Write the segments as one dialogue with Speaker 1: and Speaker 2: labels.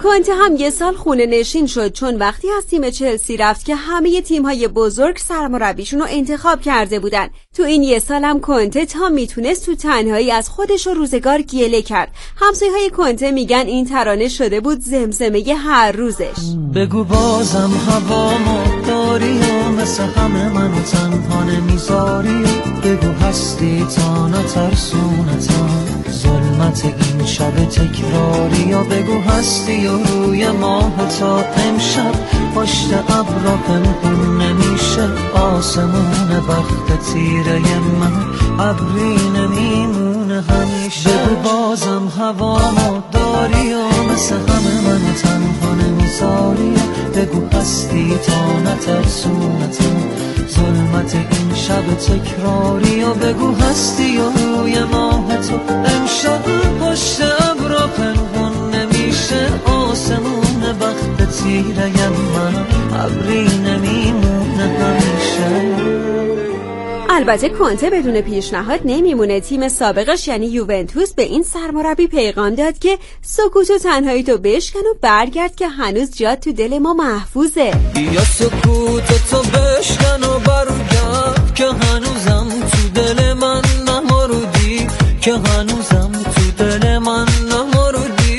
Speaker 1: کنته هم یه سال خونه نشین شد، چون وقتی از تیم چلسی رفت که همه تیم‌های بزرگ سرمربیشون رو انتخاب کرده بودن. تو این یه سال هم کنته تا میتونست تو تنهایی از خودش و روزگار گله کرد. همسایه‌های کنته میگن این ترانه شده بود زمزمه هر روزش.
Speaker 2: بگو بازم هوامو داری و مثل همه منو تنها نمیذاری، بگو هستی تا نترسونتم ظلمت این شب تکراری، یا بگو هستی و روی ماه تا امشب پشت ابرا پنهون نمیشه آسمون بخت تیره من ابری نمیمونه همیشه. بگو بازم هوامو داری و مثل همه منو تنها نمیذاری، بگو هستی تا نترسونتم ظلمت این شب تکراری، و بگو هستی و روی ماه تو امشب پشت ابرا پنهون نمیشه آسمون بخت تیره من ابری نمیمونه همیشه.
Speaker 1: البته کنته بدون پیشنهاد نمیمونه. تیم سابقش یعنی یوونتوس به این سرمربی پیغام داد که سکوت و تنهایی تو بشکن و برگرد که هنوز جات تو دل ما محفوظه.
Speaker 2: یا سکوت تو بشکن و برگرد که هنوزم تو دل من نمردی، که هنوزم تو دل من نمردی.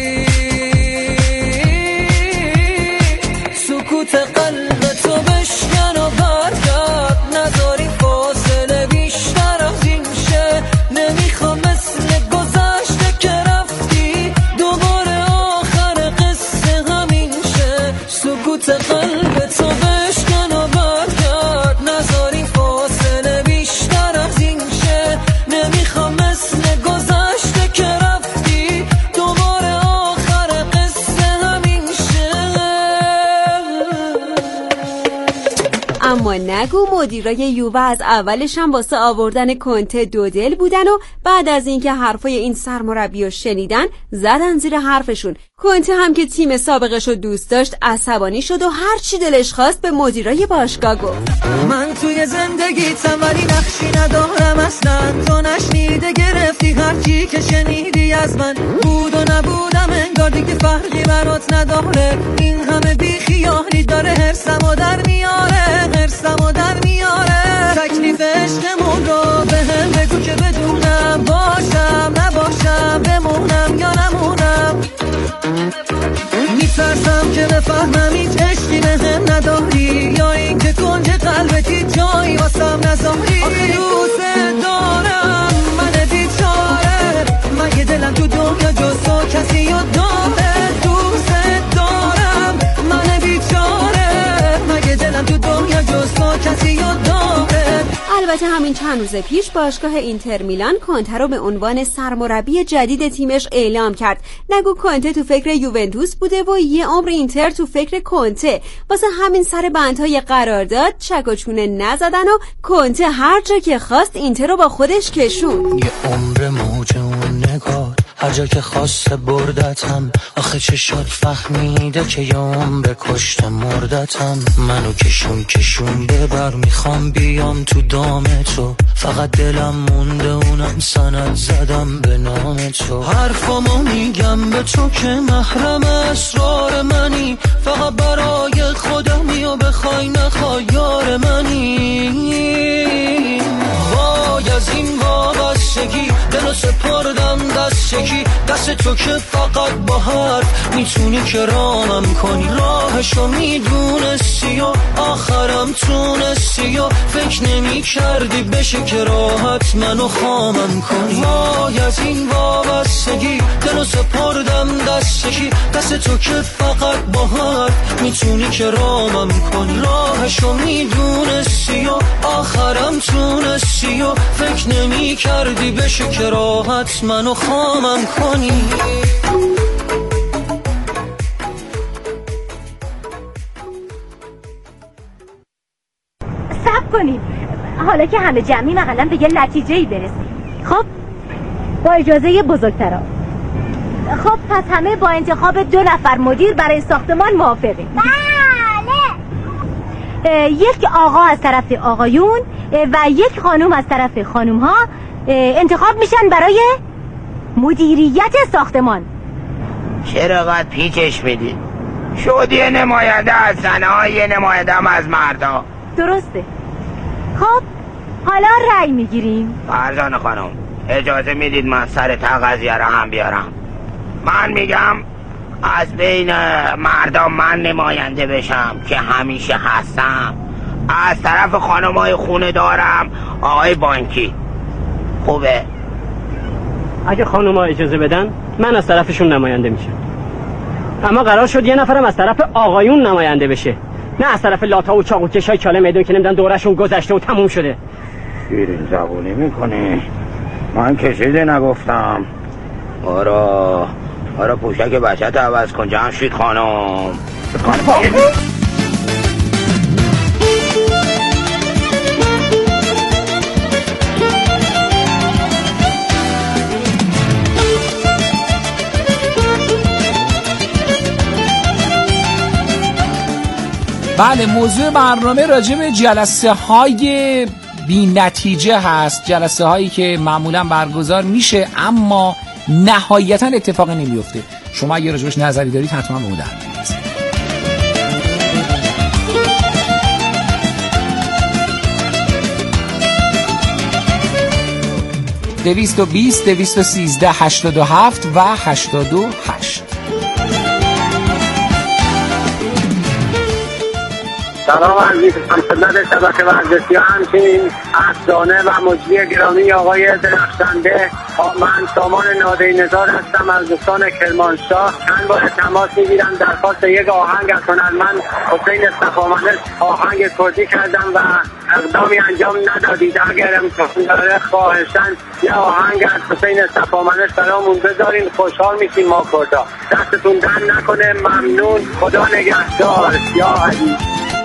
Speaker 2: سکوت قلب تو بشکن و برگرد، نذاری فاصله بیشتر از این شه. نمیخوام مثل گذشته که رفتی دوباره آخر قصه همین شه. سکوت قلب تو بشکن و برگرد، نذاری فاصله بیشتر از این شه. نمیخوام مثل گذشته که رفتی دوباره آخر قصه همین شه.
Speaker 1: اما نگو مدیرای یووه از اولش هم واسه آوردن کنته دو دل بودن و بعد از اینکه حرفای این سرمربی رو شنیدن زدن زیر حرفشون. کنته هم که تیم سابقش رو دوست داشت عصبانی شد و هر چی دلش خواست به مدیرای باشگاه گفت.
Speaker 2: من توی زندگیتم ولی نقشی ندارم اصلا، تو نشنیده گرفتی هر چی که شنیدی از من. بود و نبودم انگار دیگه فرقی برات نداره، این همه بیخیالی داره هرسمو در میاره، هرسمو در میاره. تکلیف عشقمون رو به هم بگو که بدونم باشم نباشم، بمونم یا نمونم. میترسم که بفهمم هیچ عشقی به هم نداری، یا این که کنج قلبتی جایی واسم نذاری. آخه دوست دارم من بیچاره، مگه دلم تو دنیا جز تو کسی رو داره. دوست دارم من بیچاره، مگه دلم تو دنیا جز تو کسی رو داره.
Speaker 1: البته همین چند روز پیش باشگاه اینتر میلان کنته رو به عنوان سرمربی جدید تیمش اعلام کرد. نگو کنته تو فکر یوونتوس بوده و یه عمر اینتر تو فکر کنته. واسه همین سر بندهای قرارداد چک و چونه نزدن و کنته هر جا که خواست اینتر رو با خودش کشون.
Speaker 2: یه عمر موج اون نگار هر جا که خواسته بردتم، آخه چشات فهمیده که یه عمر کشته مردتم. منو کشون ببر میخوام بیام تو دام تو، فقط دلم مونده اونم سند زدم به نام تو. حرفامو میگم به تو که محرم اسرار منی، فقط برای خودمی و بخوای نخوای یار منی. وای از این وابستگی دلو سپردم دست یکی، دست تو که فقط با حرف میتونی که رامم کنی. راهشو میدونستی و آخرم تونستی و فکر نمی کردی بشه که راحت منو خامم کنی. وای از این وابستگی دلو سپردم دست یکی، دست تو که فقط با حرف میتونی که رامم کنی. راهشو میدونستی و آخرم تونستی و فکر نمی کردی بشه که راحت منو خامم کنی.
Speaker 3: صبر کنید، حالا که همه جمعی اقلا به یه نتیجه‌ای برسیم. خب با اجازه بزرگترا، خب پس همه با انتخاب 2 نفر مدیر برای ساختمان موافقیم؟ بله. یک آقا از طرف آقایون و یک خانم از طرف خانوم‌ها انتخاب میشن برای مدیریت ساختمان.
Speaker 4: چرا قد پیچش میدید؟ شد یه نماینده از زنها، یه نماینده هم از مردا.
Speaker 3: درسته. خب حالا رأی میگیریم.
Speaker 4: فرزانه خانم اجازه میدید من سر تا قضیه رو هم بیارم؟ من میگم از بین مردا من نماینده بشم که همیشه هستم. از طرف خانمای خونه دارم آقای بانکی. خوبه؟
Speaker 5: اگه خانم‌ها اجازه بدن من از طرفشون نماینده میشم، اما قرار شد یه نفرم از طرف آقایون نماینده بشه، نه از طرف لاتا و چاقوکشای چاله میدون که نمیدن دورشون گذشته و تموم شده.
Speaker 4: شیرین زبونی میکنه. من که چیزی نگفتم. آره پوشک بچه‌ت عوض کن جمشید خانم.
Speaker 6: بله، موضوع برنامه راجع به جلسه های بی نتیجه هست، جلسه هایی که معمولا برگزار میشه اما نهایتا اتفاق نمیفته. شما اگه راجبش نظری دارید حتما به اون در می‌رسید. 220 213 87 و 88.
Speaker 7: سلام عزیز خدمت شبکه ورزشی همچنین افسانه و مجری گرامی آقای درخشنده. من سامان نادری نژاد هستم از دوستان کرمانشاه. چند بار تماس میگیرم درخواست یک آهنگ از هنرمند حسین صفامنش آهنگ کردی کردم و اقدامی انجام ندادید. اگر امکان داره خواهشاً یه آهنگ از حسین صفامنش برامون بذارین، خوشحال میشیم ما کردا. دستتون در نکنه. ممنون. خدا نگهدار. یا علی.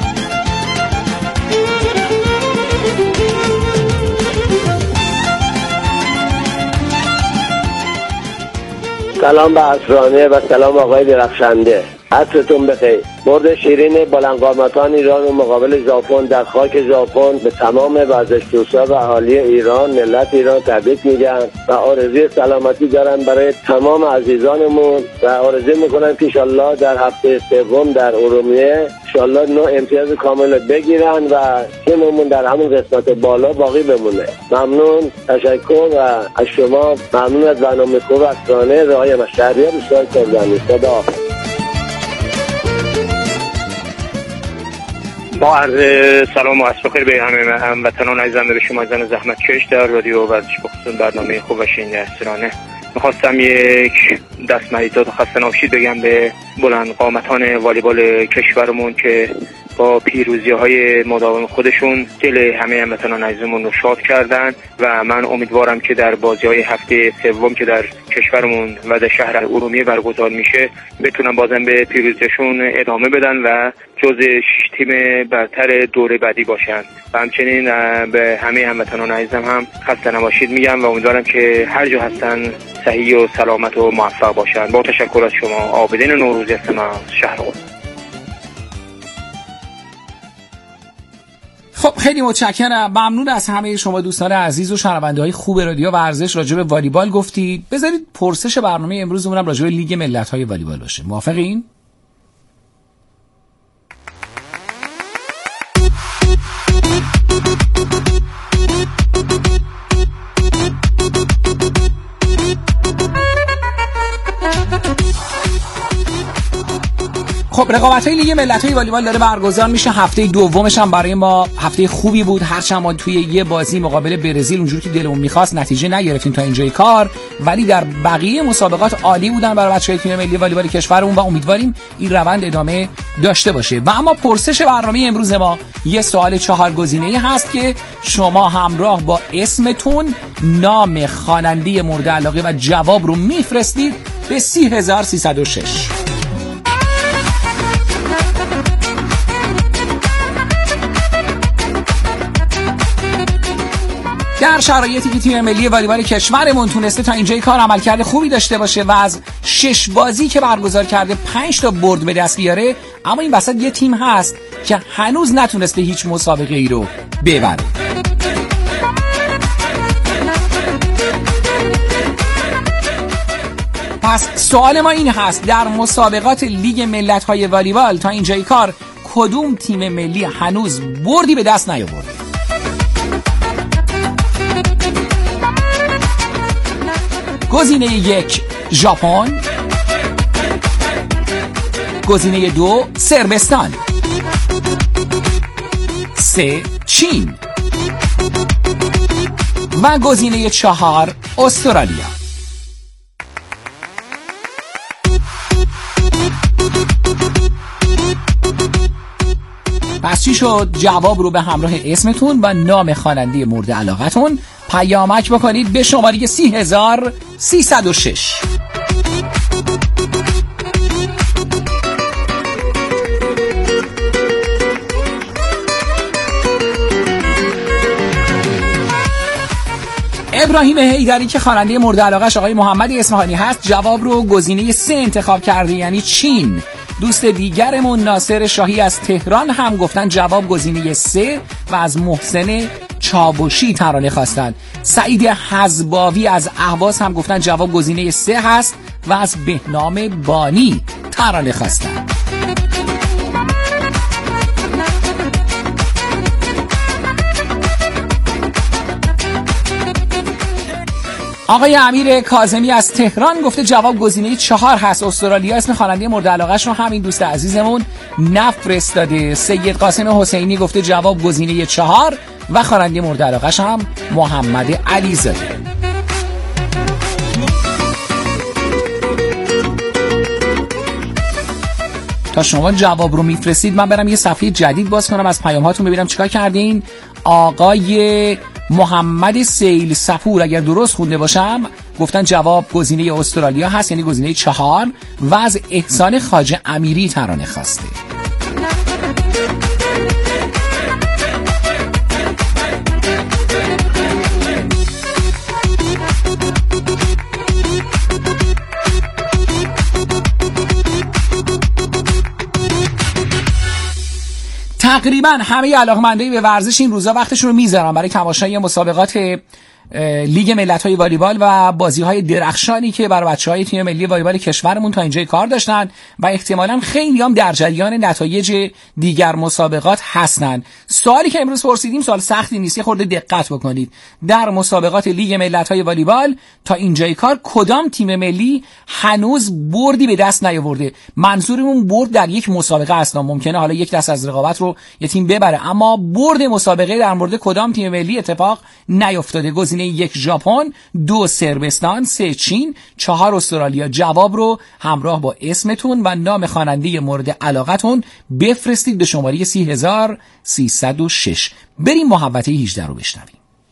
Speaker 8: سلام به اسرانه و سلام آقای درخشنده. عصرتون بخیر. مرد شیرین بلندقامتان ایران و مقابل ژاپن در خاک ژاپن به تمام ورزش دوستا و اهالی ایران، ملت ایران تبریک میگن و آرزوی سلامتی دارن برای تمام عزیزانمون و آرزو میکنن که انشالله در هفته سوم در ارومیه انشالله 9 امتیاز کامل بگیرن و تیممون در همون قسمت بالا باقی بمونه. ممنون، تشکر و از شما ممنون از برنامه خوب اسرانه رهای مشهریه بسیار کردنی. خدا
Speaker 7: با عرض سلام و عصر بخیر به همه هموطنان عزیزم، به شما زن زحمتکش در رادیو ورزش بخصوص برنامه خوب و شنیده اسرانه. میخواستم یک دست مریضات و خسته نباشید بگم به بلند قامتان والیبال کشورمون که با پیروزی‌های مداوم خودشون دل همه هموطنان عزیزمون رو شاد کردن و من امیدوارم که در بازی‌های هفته سوم که در کشورمون و در شهر ارومیه برگزار میشه بتونن بازم به پیروزیشون ادامه بدن و جز 6 تیم برتر دوره بعدی باشن. و همچنین به همه هموطنان عزیزم هم خسته نباشید میگم و امیدوارم که هر جا هستن صحیح و سلامت و موفق باشن. با تشکر از شما. عابدین نوروزی هستم از شهر قم.
Speaker 6: خب خیلی متشکرم. ممنون از همه شما دوستان عزیز و شنونده‌های خوب رادیو ورزش. راجع به والیبال گفتید، بذارید پرسش برنامه امروزمون هم راجع به لیگ ملت‌های والیبال باشه. موافقین؟ خب رقابت‌های لیگ ملت‌های والیبال داره برگزار میشه. هفته دومش هم برای ما هفته خوبی بود، هرچند ما توی یه بازی مقابل برزیل اونجوری که دلمون می‌خواست نتیجه نگرفتیم تا اینجای کار، ولی در بقیه مسابقات عالی بودن برای بچه‌های تیم ملی والیبال کشورمون و امیدواریم این روند ادامه داشته باشه. و اما پرسش برنامه امروز ما یه سوال 4 گزینه‌ای هست که شما همراه با اسمتون، نام خواننده مورد علاقه و جواب رو میفرستید به 30306. در شرایطی که تیم ملی والیبال کشورمون تونسته تا اینجای کار عملکرد خوبی داشته باشه و از 6 بازی که برگزار کرده 5 تا برد به دست بیاره، اما این وسط یه تیم هست که هنوز نتونسته هیچ مسابقه ای رو ببره. پس سوال ما این هست، در مسابقات لیگ ملت‌های والیبال تا اینجای کار کدوم تیم ملی هنوز بردی به دست نیاورده؟ گزینه 1 ژاپن، گزینه 2 صربستان، 3 چین و گزینه 4 استرالیا. پس چی شد؟ جواب رو به همراه اسمتون و نام خواننده مورد علاقتون پیامک بکنید به شماره 30306. ابراهیم حیدری که خواننده مورد علاقش آقای محمد اصفهانی هست جواب رو گزینه 3 انتخاب کرده، یعنی چین. دوست دیگرمون ناصر شاهی از تهران هم گفتن جواب گزینه 3 و از محسن چابوشی ترانه خواستن. سعید حزباوی از اهواز هم گفتن جواب گزینه 3 هست و از بهنام بانی ترانه خواستن. آقای امیر کاظمی از تهران گفته جواب گزینه 4 هست، استرالیا. اسم خواننده مورد علاقه‌اش رو همین دوست عزیزمون نفرستاده. سید قاسم حسینی گفته جواب گزینه 4 و خواننده مورد علاقه‌اش هم محمد علیزاده. تا شما جواب رو میفرستید من برم یه صفحه جدید باز کنم از پیام هاتون ببینم چیکار کردین. آقای محمد سیل صفور اگر درست خونده باشم گفتن جواب گزینه استرالیا هست، یعنی گزینه 4 و از احسان خواجه امیری ترانه خواسته. تقریبا همه علاقه‌مندای به ورزش این روزا وقتشون رو میذارن برای تماشای مسابقات لیگ ملت‌های والیبال و بازی‌های درخشانی که برای بچه‌های تیم ملی والیبال کشورمون تا اینجای کار داشتن و احتمالاً خیلی هم در جریان نتایج دیگر مسابقات هستن. سوالی که امروز پرسیدیم سوال سختی نیست، یه خورده دقت بکنید. در مسابقات لیگ ملت‌های والیبال تا اینجای کار کدام تیم ملی هنوز بردی به دست نیاورده؟ منظورمون برد در یک مسابقه است. ممکنه حالا یک دست از رقابت رو یه تیم ببره، اما برد مسابقه در مورد کدام تیم ملی اتفاق نیفتاده. گزینه 1 ژاپن، 2 صربستان، 3 چین، 4 استرالیا. جواب رو همراه با اسمتون و نام خواننده مورد علاقتون بفرستید به شماره 30306. بریم محوطه 18 رو بشنویم.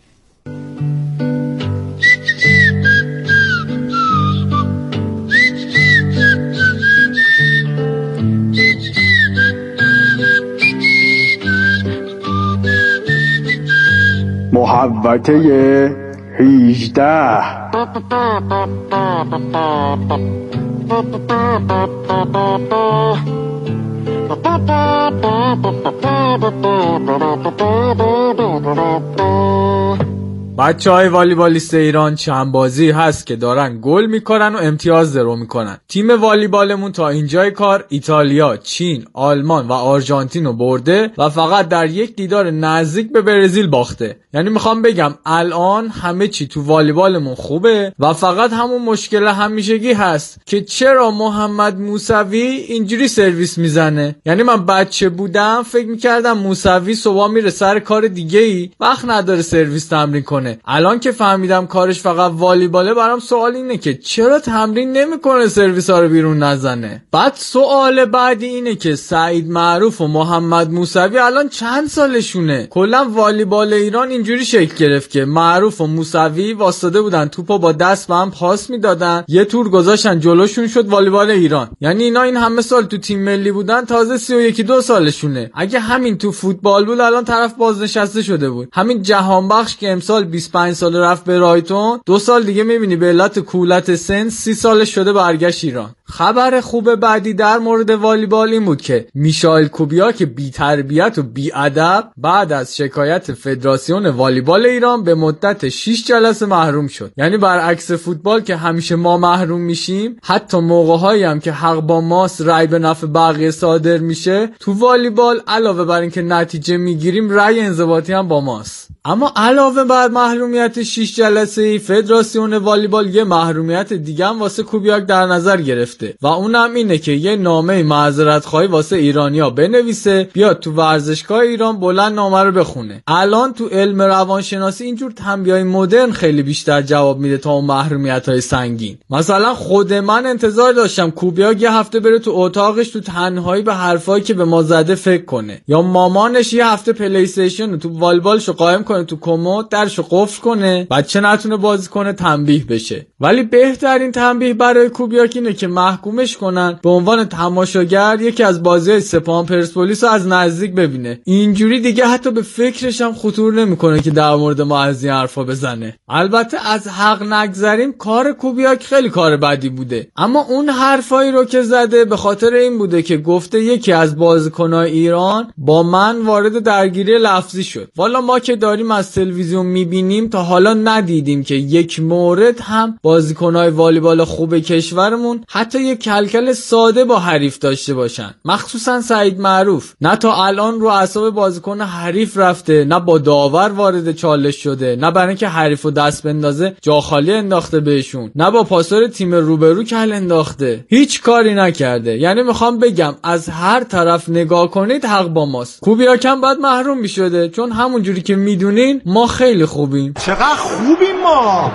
Speaker 9: محوطه 18.
Speaker 10: بچه‌های والیبالیست ایران چند بازی هست که دارن گل میکنن و امتیاز درو میکنن. تیم والیبالمون تا اینجای کار ایتالیا، چین، آلمان و آرژانتین رو برده و فقط در یک دیدار نزدیک به برزیل باخته. یعنی میخوام بگم الان همه چی تو والیبالمون خوبه و فقط همون مشکل همیشگی هست که چرا محمد موسوی اینجوری سرویس میزنه. یعنی من بچه بودم فکر میکردم موسوی صبح میره سر کار دیگه‌ای، وقت نداره سرویس تمرین کنه. الان که فهمیدم کارش فقط والیباله برام سوال اینه که چرا تمرین نمیکنه سرویس ها رو بیرون نزنه. بعد سوال بعدی اینه که سعید معروف و محمد موسوی الان چند سالشونه؟ کلا والیبال ایران اینجوری شکل گرفت که معروف و موسوی واسطه بودن توپو با دست به هم پاس میدادن، یه تور گذاشتن جلوشون شد والیبال ایران. یعنی اینا این همه سال تو تیم ملی بودن، تازه 31-2 سالشونه. اگه همین تو فوتبال بود الان طرف بازنشسته شده بود. همین جهانبخش که امسال 25 سال رفت به رایتون، 2 سال دیگه میبینی به علت کولت سن 30 سالش شده برگشت ایران. خبر خوب بعدی در مورد والیبال این بود که میشائیل کوبیاک بی تربیت و بی ادب بعد از شکایت فدراسیون والیبال ایران به مدت 6 جلسه محروم شد. یعنی برعکس فوتبال که همیشه ما محروم میشیم، حتی موقع‌هایی هم که حق با ماست رأی به نفع بقیه صادر میشه، تو والیبال علاوه بر اینکه نتیجه میگیریم رأی انضباطی هم با ماست. اما علاوه بر محرومیت 6 جلسه‌ای، فدراسیون والیبال یه محرومیت دیگه هم واسه کوبیاک در نظر گرفته و اونم اینه که یه نامه معذرت‌خواهی واسه ایرانیا بنویسه، بیاد تو ورزشگاه ایران بلند نامه رو بخونه. الان تو علم روانشناسی اینجور تنبیه‌های مدرن خیلی بیشتر جواب میده تا اون محرومیت‌های سنگین. مثلا خود من انتظار داشتم کوبیاک یه هفته بره تو اتاقش تو تنهایی به حرفایی که به ما زده فکر کنه، یا مامانش یه هفته پلی استیشن تو والیبالشو قایم کنه تو کمد، درشو قفل کنه، بچه نتونه بازی کنه، تنبیه بشه. ولی بهترین تنبیه برای کوبیاک اینه که محکومش کنن به عنوان تماشاگر یکی از بازی‌های سپاهان پرسپولیس رو از نزدیک ببینه. اینجوری دیگه حتی به فکرش هم خطور نمیکنه که در مورد ما از این حرفا بزنه. البته از حق نگذریم، کار کوبیاک خیلی کار بدی بوده، اما اون حرفایی رو که زده به خاطر این بوده که گفته یکی از بازیکن‌های ایران با من وارد درگیری لفظی شد. والا ما که داریم از تلویزیون میبینیم تا حالا ندیدیم که یک مورد هم بازیکن‌های والیبال خوب کشورمون حتی یک کلکل ساده با حریف داشته باشن، مخصوصا سعید معروف. نه تا الان رو اعصاب بازیکن حریف رفته، نه با داور وارد چالش شده، نه برای اینکه حریفو دست بندازه جا خالی انداخته بهشون، نه با پاسور تیم روبرو کل انداخته. هیچ کاری نکرده. یعنی میخوام بگم از هر طرف نگاه کنید حق با ماست. کوبیاک هم باید محروم میشده، چون همونجوری که میدونین ما خیلی خوبیم.
Speaker 11: چقدر خوبیم ما.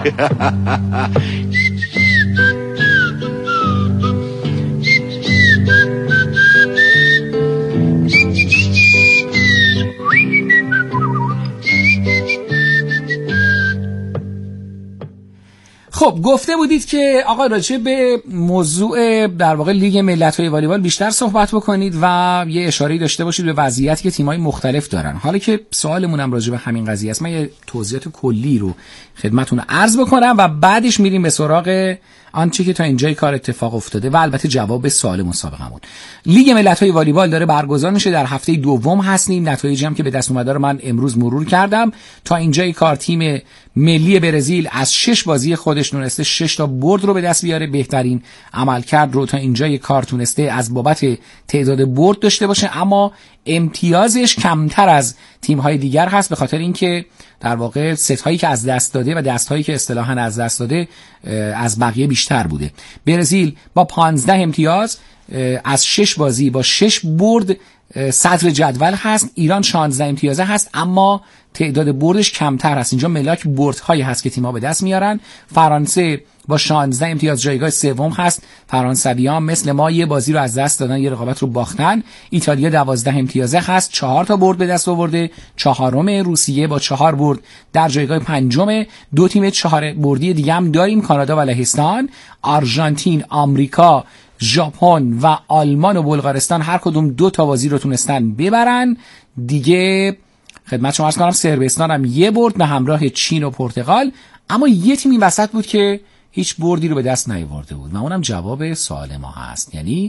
Speaker 6: خب گفته بودید که آقا راجع به موضوع در واقع لیگ ملت‌های والیبال بیشتر صحبت بکنید و یه اشاره‌ای داشته باشید به وضعیتی که تیم‌های مختلف دارن. حالا که سوالمونم راجع به همین قضیه است، من یه توضیحات کلی رو خدمتتون عرض بکنم و بعدش میریم به سراغ آنچه که تا اینجای کار اتفاق افتاده و البته جواب سوال مسابقمون. لیگ ملت‌های والیبال داره برگزار میشه، در هفته دوم هستیم. نتایجی هم که به دست اومده رو من امروز مرور کردم. تا اینجای کار تیم ملی برزیل از 6 بازی خودش تونسته 6 تا برد رو به دست بیاره. بهترین عملکرد رو تا اینجای کار تونسته از بابت تعداد برد داشته باشه، اما امتیازش کمتر از تیم‌های دیگر هست به خاطر اینکه در واقع ست‌هایی که از دست داده و دست‌هایی که اصطلاحاً از دست داده از بقیه بیشتر بوده. برزیل با 15 امتیاز از 6 بازی با 6 برد صدر جدول هست. ایران 16 امتیازه هست اما تعداد بردش کمتر هست. اینجا ملاک بردهایی هست که تیم‌ها به دست میارن. فرانسه با 16 امتیاز جایگاه سوم هست. فرانسویان مثل ما یه بازی رو از دست دادن، یه رقابت رو باختن. ایتالیا 12 امتیازه هست، 4 تا برد به دست آورده. چهارم روسیه با 4 برد در جایگاه پنجم. 2 تیم 4 بردی دیگه هم داریم، کانادا و لهستان. آرژانتین، آمریکا، ژاپن و آلمان و بلغارستان هر کدوم 2 تا بازی رو تونستن ببرن. دیگه خدمت شما عرض کنم صربستان هم یه برد به همراه چین و پرتغال، اما یه تیم این وسط بود که هیچ بردی رو به دست نیاورده بود و اونم جواب سوال ما هست، یعنی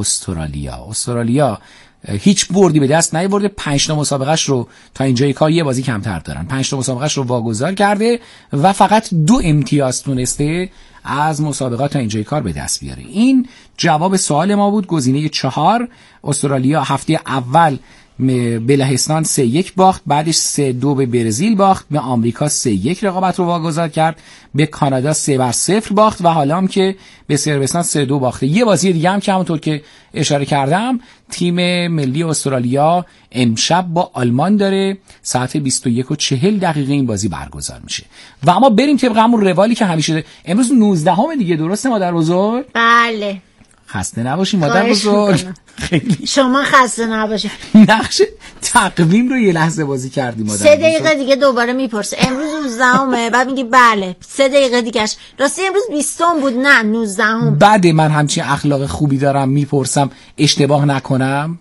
Speaker 6: استرالیا هیچ بردی به دست نیاورده. 5 تا مسابقهش رو تا اینجای کار یه بازی کمتر دارن، 5 تا مسابقهش رو واگذار کرده و فقط 2 امتیاز تونسته از مسابقات تا اینجای کار به دست بیاره. این جواب سوال ما بود. گزینه 4 استرالیا هفته اول به لهستان 3-1 باخت، بعدش 3-2 به برزیل باخت، به آمریکا 3-1 رقابت رو واگذار کرد، به کانادا 3-0 باخت و حالا هم که به صربستان 3-2 باخته. یه بازی دیگه هم که همونطور که اشاره کردم تیم ملی استرالیا امشب با آلمان داره، ساعت 21:40 این بازی برگزار میشه. و اما بریم طبق همون روالی که همیشه داره. امروز 19 دیگه، درسته مادر بزرگ؟
Speaker 12: بله.
Speaker 6: خسته نباشین مادر بزرگ.
Speaker 12: خیلی شما خسته نباشید.
Speaker 6: نقش تقویم رو یه لحظه بازی کردیم مادر.
Speaker 12: 3 دقیقه دیگه دوباره میپرسه امروز 19 بعد میگی بله 3 دقیقه دیگهش. راستی امروز 20 بود نه 19.
Speaker 6: بعد من همچین اخلاق خوبی دارم میپرسم اشتباه نکنم.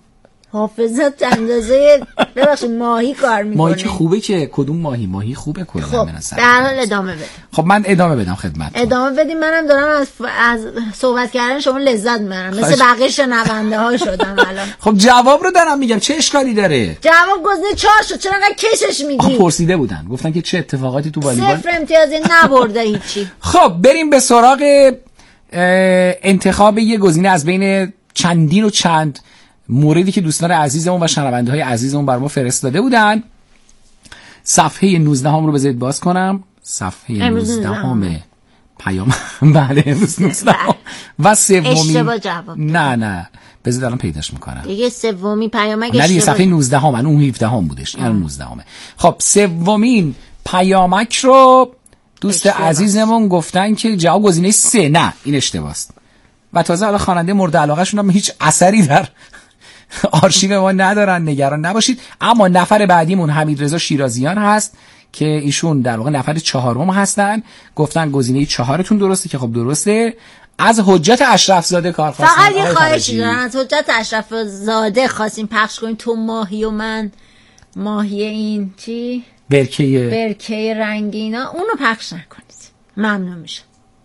Speaker 12: حافظت اندازه ببخشید ماهی کار میکنه.
Speaker 6: ماهی که خوبه که کدوم ماهی خوبه کلا.
Speaker 12: خب در حال ادامه بدیم.
Speaker 6: خب من ادامه بدم خدمت.
Speaker 12: ادامه بدیم. منم دارم از صحبت کردن شما لذت میبرم، مثل بقیه شنونده ها شدم الان.
Speaker 6: خب جواب رو دارم میگم، چه اشکالی داره؟
Speaker 12: جواب گزینه 4 شد، چرا انقدر کشش میگی؟
Speaker 6: پرسیده بودن گفتن که چه اتفاقاتی تو والیبال.
Speaker 12: 0 امتیازی نبرده هیچی.
Speaker 6: خب بریم به سراغ انتخاب یه گزینه از بین چندین و چند موردی که دوستان عزیزمون و شنونده های عزیزمون بر ما فرستاده بودن. صفحه 19 هم رو بذارید باز کنم. صفحه 19 هم پیام بله امروز 19 و سومی نه بذارید الان پیداش میکنم
Speaker 12: دیگه. سومی پیامک
Speaker 6: نه دیگه صفحه 19 هم اون 17 هم بودش، این 19 همه. خب سومین پیامک رو دوست عزیزمون گفتن که جواب گزینه 3. نه این اشتباهست و تازه حالا خواننده مورد علاقه شون هم هیچ اثری در آرشیو ما ندارن، نگران نباشید. اما نفر بعدیمون حمیدرضا شیرازیان هست که ایشون در واقع نفر 4 هستن. گفتن گزینه 4تون درسته که خب درسته. از حجت اشرف زاده کار خواستن.
Speaker 12: فقط یه خواهشی دارن، از حجت اشرف زاده خواستیم پخش کنیم تو ماهی و من ماهی این چی؟ برکه رنگینا، اونو پخش نکنید ممنون میشم.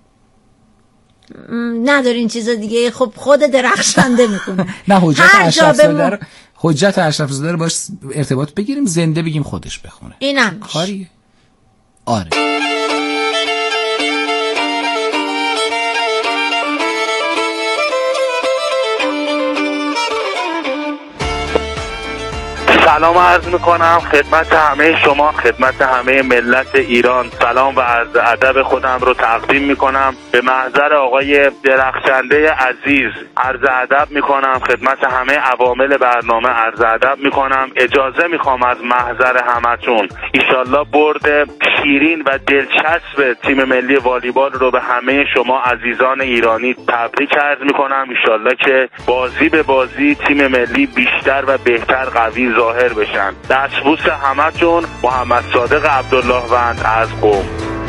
Speaker 12: ندارین چیز دیگه. خب خود درخشنده میکنه.
Speaker 6: نه حجت اشرف زاده رو باش ارتباط بگیریم، زنده بگیم خودش بخونه.
Speaker 12: اینم
Speaker 6: کاریه. آره
Speaker 7: سلام عرض میکنم خدمت همه شما، خدمت همه ملت ایران. سلام و عرض ادب خودم رو تقدیم میکنم به محضر آقای درخشنده عزیز. عرض ادب میکنم خدمت همه عوامل برنامه، عرض ادب میکنم. اجازه میخوام از محضر همتون ایشالله برد شیرین و دلچسب تیم ملی والیبال رو به همه شما عزیزان ایرانی تبریک عرض میکنم. ایشالله که بازی به بازی تیم ملی بیشتر و بهتر قوی ظاهر بشن. دستبوس همتون. محمد صادق عبداللهوند از قم.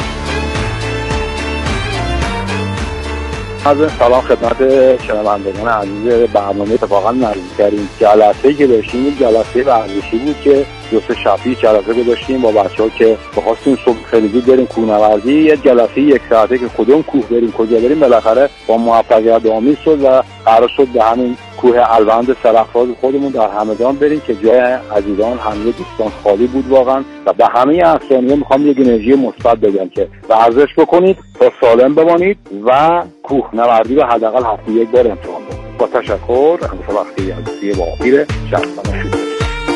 Speaker 13: از سلام خدمت شنوندگان عزیز برنامه. اتفاقا نزدیکترین جلسه‌ای که داشتیم جلسه ورزشی بود که دو سه شب جلسه داشتیم با بچه‌ها که بخواستیم صبح خیلی زود بریم کوهنوردی. یه جلسه 1 ساعته که کدوم کوه بریم کجا بریم بالاخره با موفقیت آمیز شد و قرار شد به همین کوه الوند سرافراز خودمون در همدان بریم که جای عزیزان همه دوستان خالی بود واقعا. و به همه اقصانی‌ها میخوام یک انرژی مثبت بدم که ورزش بکنید تا سالم بمانید و کوهنوردی رو حداقل هفته 1 بار امتحان کنید. با تشکر. همیشه وقتی عزیزی با آخیر شخصا شد.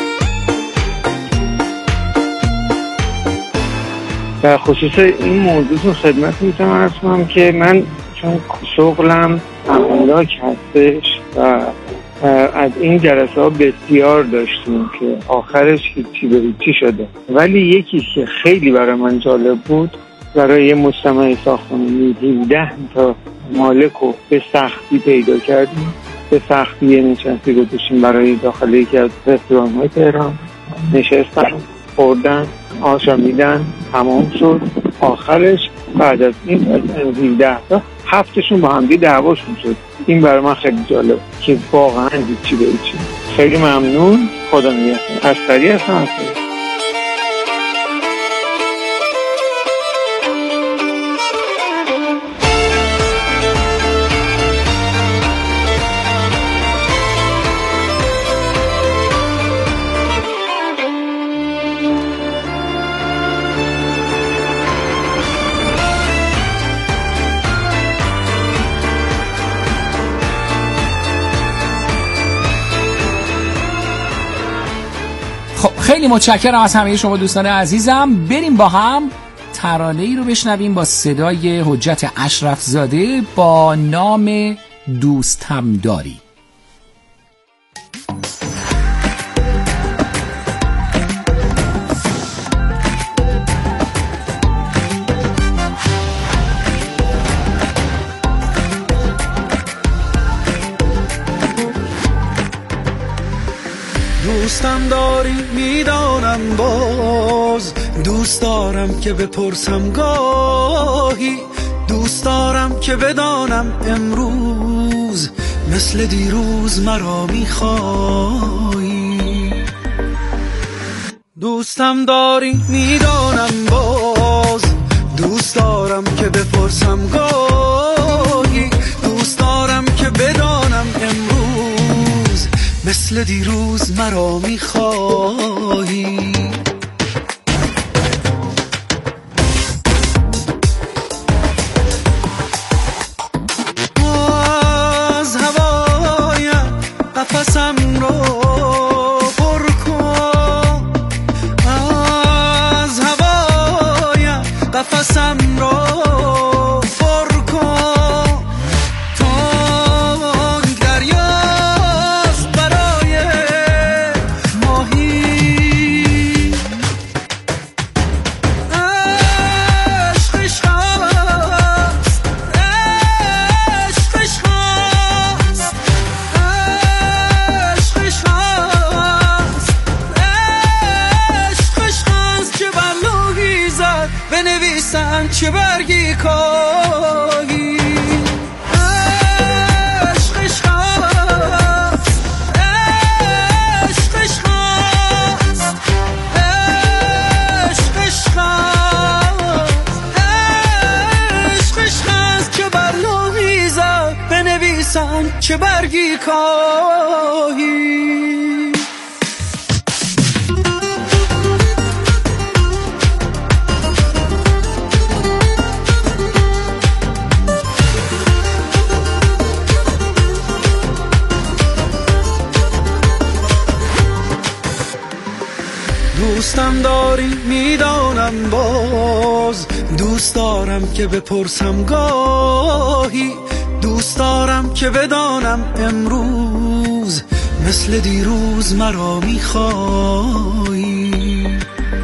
Speaker 14: در خصوص این موضوع خدمت میتونم عرض کنم که من چون شغلم املاک هستش و از این جلسه ها بسیار داشتیم که آخرش هیچی به هیچی شده، ولی یکی که خیلی برای من جالب بود برای یه مجتمع ساختمانی 17 تا مالک رو به سختی پیدا کردیم. به سختی یه نشستی گذاشتیم برای داخل یکی از رستوران‌های تهران. نشستن، خوردن، آشامیدن، تمام شد. آخرش بعد از این 17 تا 7شون با هم دعواشون شد. این برای من خیلی جالب که واقعا هیچی به هیچی. خیلی ممنون. خدا نگهدار. اسقری هستم.
Speaker 6: خیلی متشکرم از همه شما دوستان عزیزم. بریم با هم ترانه‌ای رو بشنویم با صدای حجت اشرف زاده با نام دوستم داری.
Speaker 2: دوستم داری میدانم، باز دوست دارم که بپرسم گاهی، دوست دارم که بدانم امروز مثل دیروز مرا میخوایی. دوستم داری میدانم باز، دوست دارم که بپرسم گاهی، دوست دارم که بدانم امروز مثل دیروز مرا میخوایی. از هوایم قفسم رو پر کن، از هوایم قفسم رو پر کن. تنگ دریاست برای ماهی، عشقش هست، عشقش هست، عشقش هست، عشقش هست. چه بر لوحی زد بنویسن چه برگی کاهی. عشقش هست، عشقش هست، عشقش هست، عشقش هست. چه بر لوحی زد بنویسن چه برگی کاهی. دوستم داری میدانم باز، دوست دارم که بپرسم گاهی، دوست دارم که بدانم امروز مثل دیروز مرا میخوایی.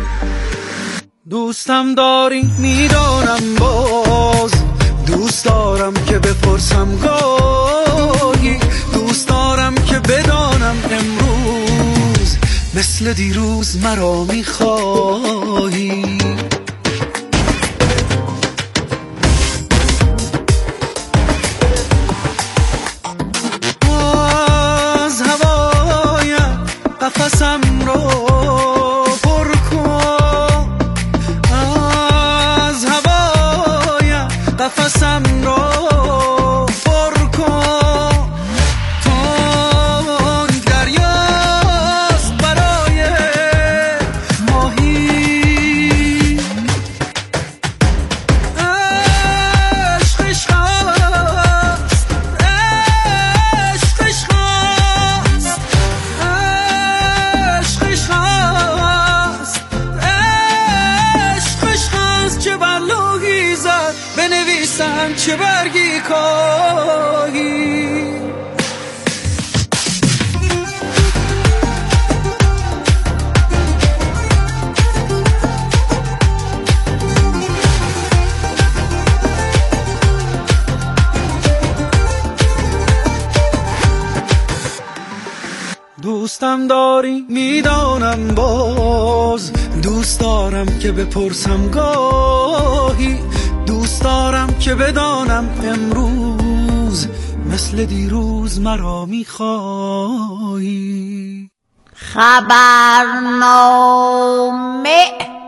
Speaker 2: دوستم داری میدانم باز، دوست دارم که بپرسم گاهی، دوست دارم که بدانم امروز مثل دیروز مرا میخوایی. از هوایم قفسم رو پر کن، از هوایم قفسم رو پر کن. تنگ دریاست برای ماهی، عشقش هست، عشقش هست، عشقش هست، عشقش هست. چه بر لوحی زد بنویسن چه برگی کاهی. دوستم داری میدانم باز، دوست دارم که بپرسم گاهی، دوست دارم که بدانم امروز مثل دیروز مرا میخوایی.
Speaker 12: خبرنامه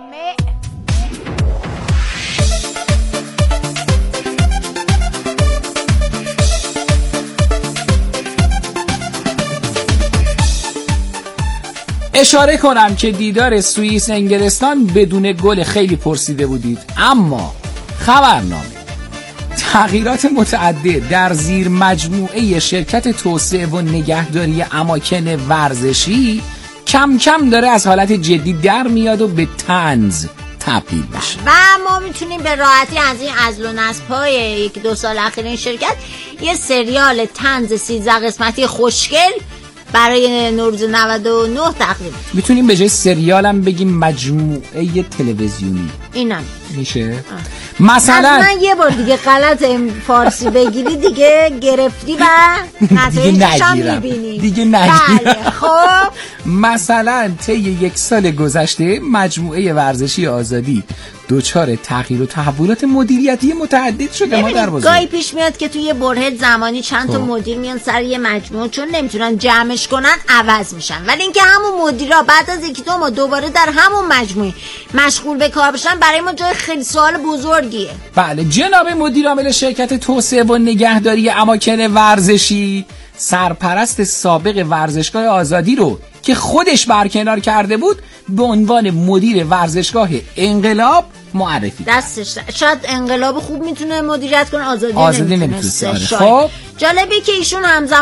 Speaker 6: اشاره کنم که دیدار سوئیس انگلستان بدون گل خیلی پرسیده بودید، اما خبرنامه تغییرات متعدد در زیر مجموعه شرکت توسعه و نگهداری اماکن ورزشی کم کم داره از حالت جدی در میاد و به طنز تبدیل میشه
Speaker 12: و ما میتونیم به راحتی از این عزل و نصب‌های 1-2 سال اخیر این شرکت یه سریال طنز 13 قسمتی خوشگل برای نوروز 99 تقدیم.
Speaker 6: میتونیم به جای سریالم بگیم مجموعه تلویزیونی.
Speaker 12: اینم
Speaker 6: میشه؟ مثلا
Speaker 12: از من یه بار دیگه غلط فارسی بگیری دیگه گرفتی و نتایجش هم میبینی
Speaker 6: دیگه نگیرم.
Speaker 12: بله خب
Speaker 6: مثلا طی 1 سال گذشته مجموعه ورزشی آزادی دوچار تغییر و تحولات مدیریتی متعدد شده ما در بازار.
Speaker 12: گاهی پیش میاد که توی یه برهه زمانی چند تا مدیر میان سر یه مجموعه، چون نمیتونن جمعش کنن عوض میشن، ولی اینکه همون مدیرا بعد از یکی دو ماه دوباره در همون مجموعه مشغول به کار بشن برای ما جای خیلی سوال بزرگیه.
Speaker 6: بله جناب مدیر عامل شرکت توسعه و نگهداری اماکن ورزشی سرپرست سابق ورزشگاه آزادی رو که خودش برکنار کرده بود به عنوان مدیر ورزشگاه انقلاب معرفی.
Speaker 12: دستش شاید انقلاب خوب میتونه مدیریت کنه، آزادی نمیتونه.
Speaker 6: خب
Speaker 12: جالبی که ایشون همزمان